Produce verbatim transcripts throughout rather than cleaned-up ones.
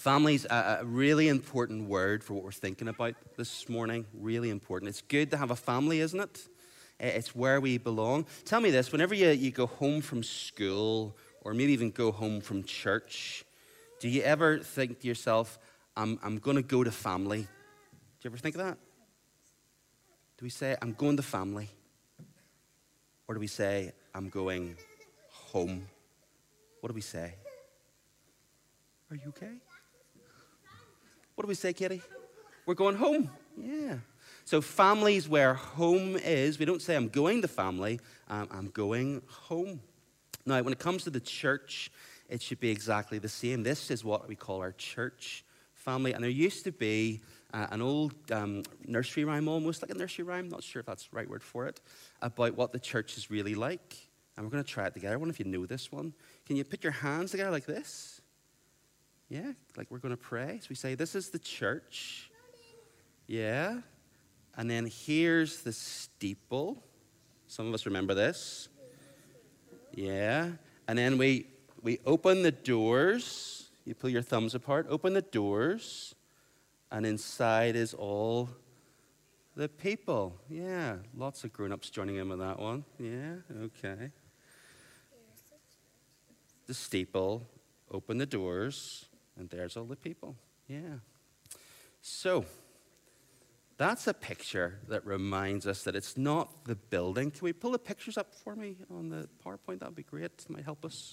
Family's a, a really important word for what we're thinking about this morning. Really important. It's good to have a family, isn't it? It's where we belong. Tell me this, whenever you, you go home from school or maybe even go home from church, do you ever think to yourself, I'm, I'm going to go to family? Do you ever think of that? Do we say, I'm going to family? Or do we say, I'm going home? What do we say? Are you okay? What do we say, Katie? We're going home. Yeah. So family's where home is. We don't say, I'm going to family. Um, I'm going home. Now, when it comes to the church, it should be exactly the same. This is what we call our church family. And there used to be uh, an old um, nursery rhyme, almost like a nursery rhyme, not sure if that's the right word for it, about what the church is really like. And we're going to try it together. I wonder if you know this one. Can you put your hands together like this? Yeah, like we're going to pray. So we say, this is the church. Yeah. And then here's the steeple. Some of us remember this. Yeah. And then we we open the doors. You pull your thumbs apart. Open the doors. And inside is all the people. Yeah. Lots of grown-ups joining in with that one. Yeah. Okay. The steeple. Open the doors. And there's all the people. Yeah. So, that's a picture that reminds us that it's not the building. Can we pull the pictures up for me on the PowerPoint? That would be great. It might help us.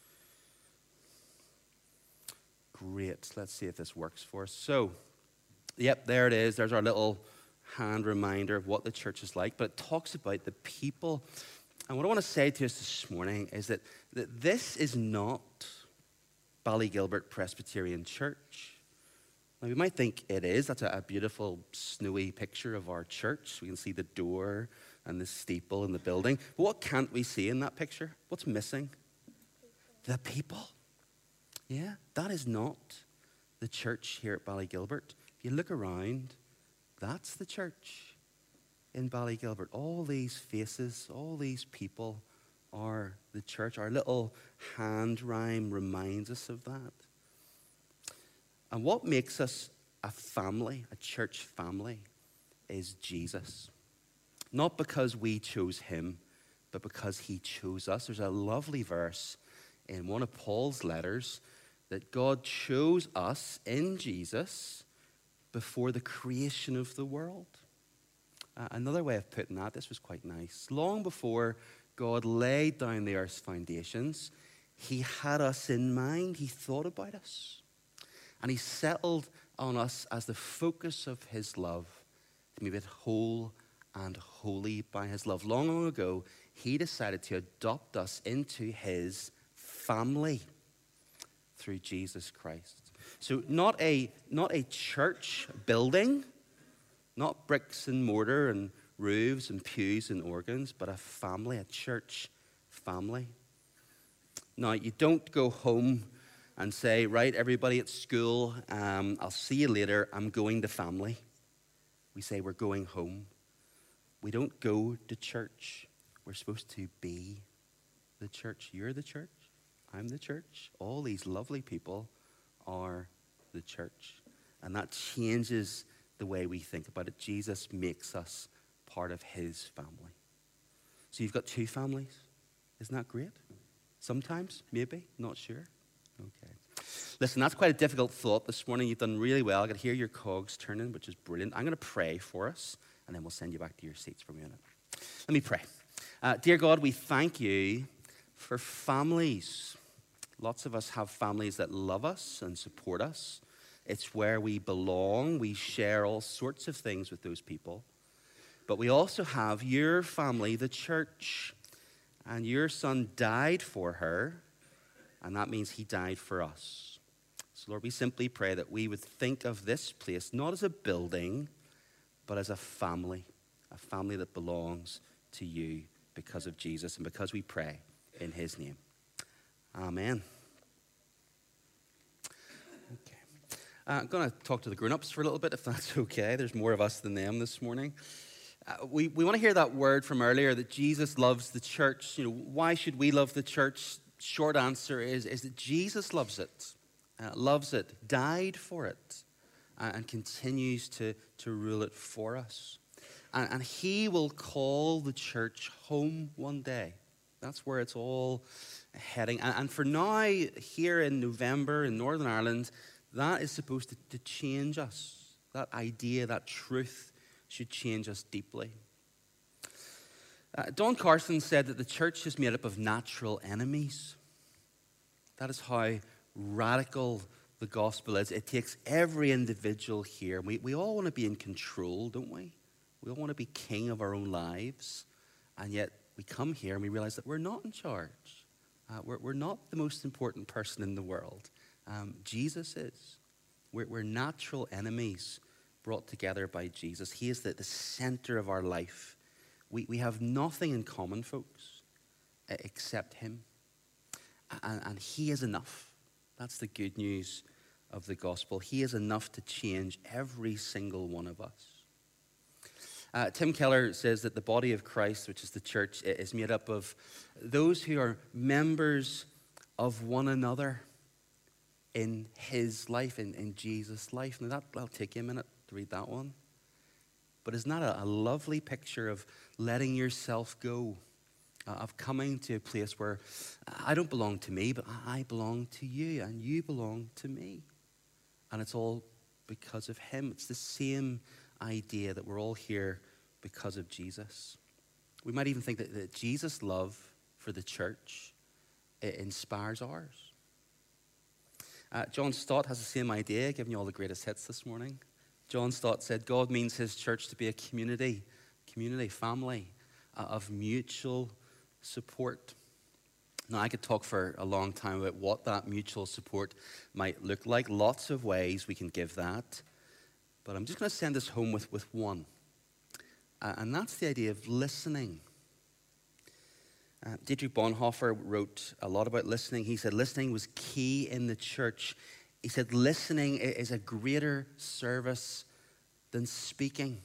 Great. Let's see if this works for us. So, yep, there it is. There's our little hand reminder of what the church is like. But it talks about the people. And what I want to say to us this morning is that, that this is not Ballygilbert Presbyterian Church. Now, we might think it is. That's a, a beautiful, snowy picture of our church. We can see the door and the steeple and the building. But what can't we see in that picture? What's missing? The people. Yeah, that is not the church here at Ballygilbert. If you look around, that's the church in Ballygilbert. All these faces, all these people are the church. Our little hand rhyme reminds us of that. And what makes us a family, a church family, is Jesus. Not because we chose him, but because he chose us. There's a lovely verse in one of Paul's letters that God chose us in Jesus before the creation of the world. Uh, another way of putting that, this was quite nice. Long before God laid down the earth's foundations, he had us in mind. He thought about us. And he settled on us as the focus of his love, to be made whole and holy by his love. Long, long ago, he decided to adopt us into his family through Jesus Christ. So not a, not a church building, not bricks and mortar and roofs and pews and organs, but a family, a church family. Now, you don't go home and say, right, everybody at school, um, I'll see you later, I'm going to family. We say we're going home. We don't go to church. We're supposed to be the church. You're the church. I'm the church. All these lovely people are the church. And that changes the way we think about it. Jesus makes us part of his family. So you've got two families. Isn't that great? Sometimes, maybe, not sure. Okay. Listen, that's quite a difficult thought this morning. You've done really well. I can hear your cogs turning, which is brilliant. I'm going to pray for us, and then we'll send you back to your seats for a minute. Let me pray. Uh, dear God, we thank you for families. Lots of us have families that love us and support us. It's where we belong. We share all sorts of things with those people. But we also have your family, the church, and your son died for her. And that means he died for us. So, Lord, we simply pray that we would think of this place not as a building, but as a family, a family that belongs to you because of Jesus and because we pray in his name. Amen. Okay. Uh, I'm going to talk to the grown-ups for a little bit, if that's okay. There's more of us than them this morning. Uh, we we want to hear that word from earlier, that Jesus loves the church. You know, why should we love the church? Short answer is, is that Jesus loves it. uh, loves it, died for it, uh, and continues to, to rule it for us. And, and he will call the church home one day. That's where it's all heading. And, and for now, here in November in Northern Ireland, that is supposed to, to change us. That idea, that truth should change us deeply. Uh, Don Carson said that the church is made up of natural enemies. That is how radical the gospel is. It takes every individual here. We, we all want to be in control, don't we? We all want to be king of our own lives. And yet we come here and we realize that we're not in charge. Uh, we're, we're not the most important person in the world. Um, Jesus is. We're, we're natural enemies brought together by Jesus. He is the, the center of our life. We, we have nothing in common, folks, except him. And, and he is enough. That's the good news of the gospel. He is enough to change every single one of us. Uh, Tim Keller says that the body of Christ, which is the church, is made up of those who are members of one another in his life, in, in Jesus' life. Now, that, that'll take you a minute to read that one. But isn't that a, a lovely picture of letting yourself go, uh, of coming to a place where I don't belong to me, but I belong to you, and you belong to me. And it's all because of him. It's the same idea that we're all here because of Jesus. We might even think that, that Jesus' love for the church, it inspires ours. Uh, John Stott has the same idea, giving you all the greatest hits this morning. John Stott said, God means his church to be a community, community, family uh, of mutual support. Now, I could talk for a long time about what that mutual support might look like. Lots of ways we can give that. But I'm just going to send us home with, with one. Uh, and that's the idea of listening. Uh, Dietrich Bonhoeffer wrote a lot about listening. He said listening was key in the church. He said listening is a greater service than speaking.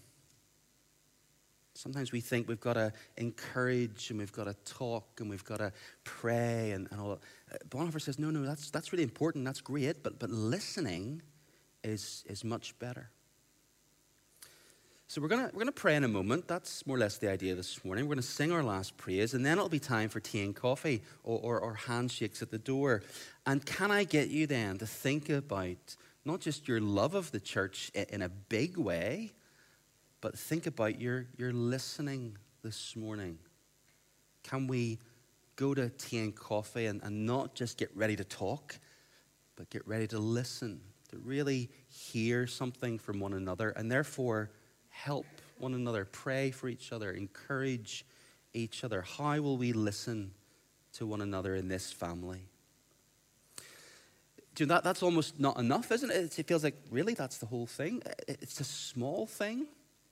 Sometimes we think we've got to encourage and we've got to talk and we've got to pray and, and all that. Bonhoeffer says, no, no, that's, that's really important. That's great. But, but listening is, is much better. So we're going we're gonna pray in a moment. That's more or less the idea this morning. We're going to sing our last praise, and then it'll be time for tea and coffee or, or, or handshakes at the door. And can I get you then to think about not just your love of the church in a big way, but think about your, your listening this morning. Can we go to tea and coffee and, and not just get ready to talk, but get ready to listen, to really hear something from one another, and therefore help one another, pray for each other, encourage each other. How will we listen to one another in this family? Do you know, that, that's almost not enough, isn't it? It feels like, really, that's the whole thing? It's a small thing,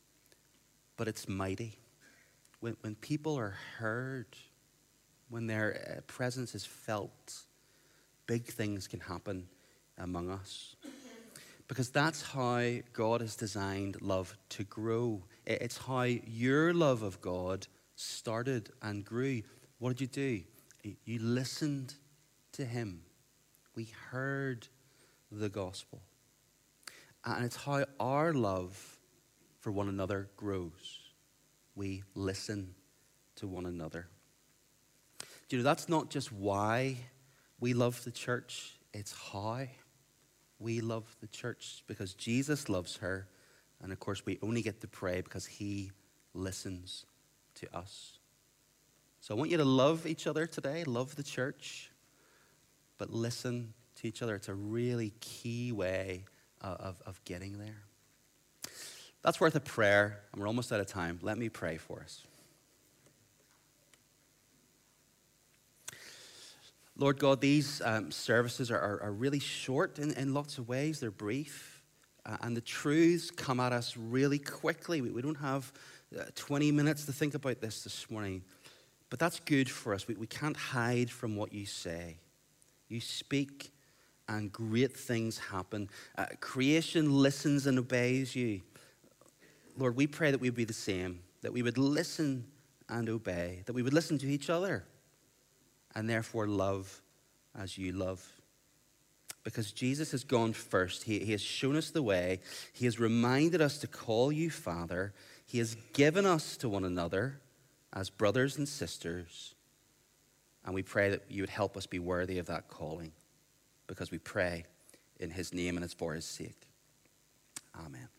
but it's mighty. When, when people are heard, when their presence is felt, big things can happen among us. Because that's how God has designed love to grow. It's how your love of God started and grew. What did you do? You listened to him. We heard the gospel. And it's how our love for one another grows. We listen to one another. Do you know, that's not just why we love the church, it's how. We love the church because Jesus loves her. And of course, we only get to pray because he listens to us. So I want you to love each other today, love the church, but listen to each other. It's a really key way uh, of, of getting there. That's worth a prayer, and we're almost out of time. Let me pray for us. Lord God, these um, services are, are, are really short in, in lots of ways. They're brief. Uh, and the truths come at us really quickly. We, we don't have uh, twenty minutes to think about this this morning. But that's good for us. We, we can't hide from what you say. You speak and great things happen. Uh, creation listens and obeys you. Lord, we pray that we would be the same, that we would listen and obey, that we would listen to each other, and therefore love as you love. because Jesus has gone first. He, he has shown us the way. He has reminded us to call you Father. He has given us to one another as brothers and sisters. And we pray that you would help us be worthy of that calling, because we pray in his name and it's for his sake. Amen.